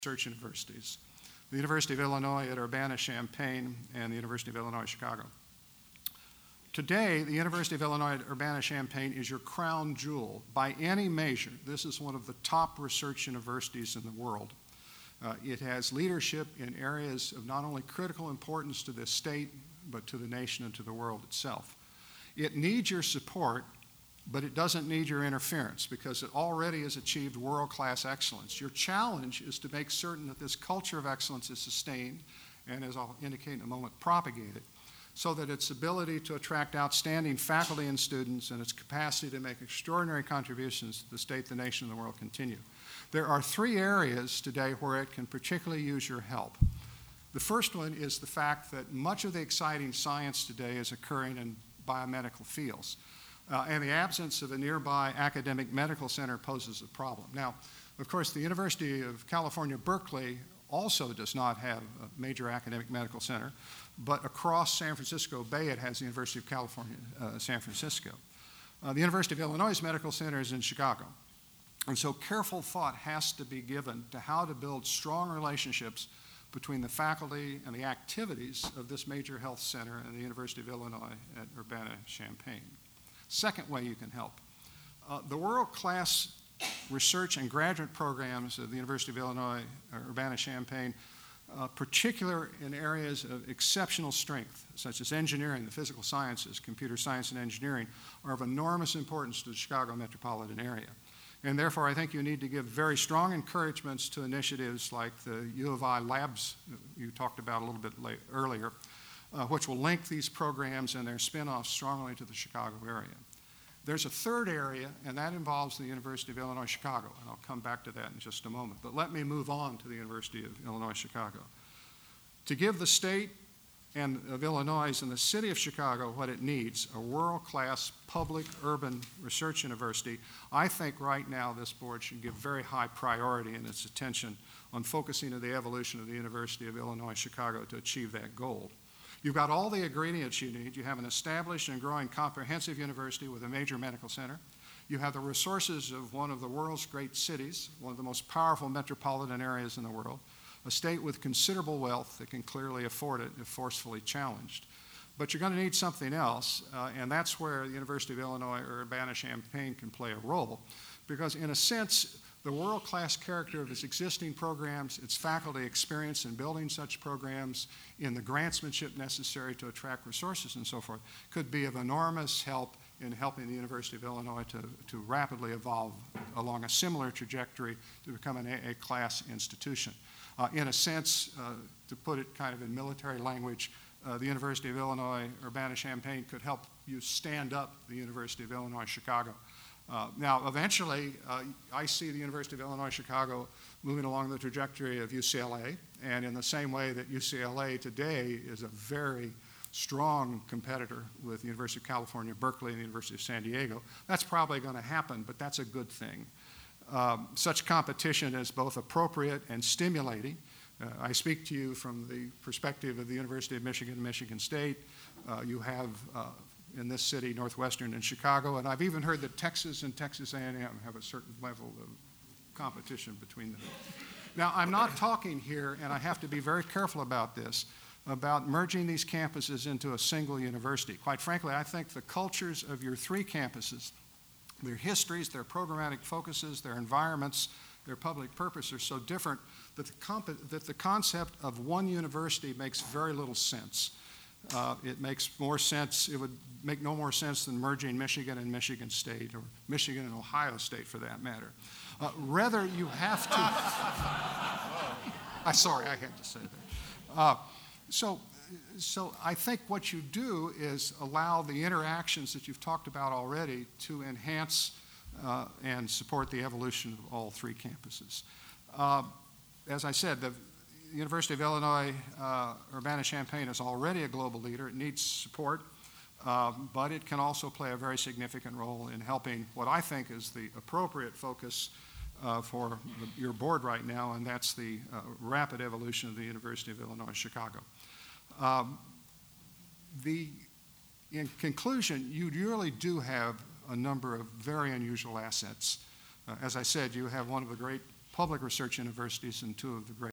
research universities, the University of Illinois at Urbana-Champaign and the University of Illinois Chicago. Today, the University of Illinois at Urbana-Champaign is your crown jewel. By any measure, this is one of the top research universities in the world. It has leadership in areas of not only critical importance to this state, but to the nation and to the world itself. It needs your support, but it doesn't need your interference because it already has achieved world-class excellence. Your challenge is to make certain that this culture of excellence is sustained and, as I'll indicate in a moment, propagated, so that its ability to attract outstanding faculty and students and its capacity to make extraordinary contributions to the state, the nation, and the world continue. There are 3 areas today where it can particularly use your help. The first one is the fact that much of the exciting science today is occurring in biomedical fields. And the absence of a nearby academic medical center poses a problem. Now, of course, the University of California, Berkeley also does not have a major academic medical center, but across San Francisco Bay it has the University of California, San Francisco. The University of Illinois Medical Center is in Chicago. And so careful thought has to be given to how to build strong relationships between the faculty and the activities of this major health center and the University of Illinois at Urbana-Champaign. Second way you can help. The world-class research and graduate programs of the University of Illinois Urbana-Champaign, particular in areas of exceptional strength, such as engineering, the physical sciences, computer science and engineering, are of enormous importance to the Chicago metropolitan area. And therefore, I think you need to give very strong encouragements to initiatives like the U of I Labs you talked about a little bit earlier, which will link these programs and their spin-offs strongly to the Chicago area. There's a third area, and that involves the University of Illinois Chicago, and I'll come back to that in just a moment. But let me move on to the University of Illinois Chicago. To give the state of Illinois and the city of Chicago what it needs, a world-class public urban research university, I think right now this board should give very high priority in its attention on focusing on the evolution of the University of Illinois Chicago to achieve that goal. You've got all the ingredients you need. You have an established and growing comprehensive university with a major medical center. You have the resources of one of the world's great cities, one of the most powerful metropolitan areas in the world, a state with considerable wealth that can clearly afford it if forcefully challenged. But you're going to need something else, and that's where the University of Illinois Urbana-Champaign can play a role, because in a sense, the world-class character of its existing programs, its faculty experience in building such programs, in the grantsmanship necessary to attract resources and so forth, could be of enormous help in helping the University of Illinois to rapidly evolve along a similar trajectory to become an A-class institution. In a sense, to put it kind of in military language, the University of Illinois Urbana-Champaign could help you stand up the University of Illinois Chicago. Now, eventually, I see the University of Illinois Chicago moving along the trajectory of UCLA, and in the same way that UCLA today is a very strong competitor with the University of California, Berkeley, and the University of San Diego. That's probably going to happen, but that's a good thing. Such competition is both appropriate and stimulating. I speak to you from the perspective of the University of Michigan and Michigan State. You have in this city, Northwestern and Chicago, and I've even heard that Texas and Texas A&M have a certain level of competition between them. Now, I'm not talking here, and I have to be very careful about this, about merging these campuses into a single university. Quite frankly, I think the cultures of your 3 campuses, their histories, their programmatic focuses, their environments, their public purpose are so different that the concept of one university makes very little sense. It makes more sense, it would make no more sense than merging Michigan and Michigan State, or Michigan and Ohio State for that matter. Rather, you have to, sorry, I had to say that. So I think what you do is allow the interactions that you've talked about already to enhance and support the evolution of all 3 campuses. As I said, the University of Illinois Urbana-Champaign is already a global leader. It needs support, but it can also play a very significant role in helping what I think is the appropriate focus for your board right now, and that's the rapid evolution of the University of Illinois Chicago. In conclusion, you really do have a number of very unusual assets. As I said, you have one of the great public research universities and two of the great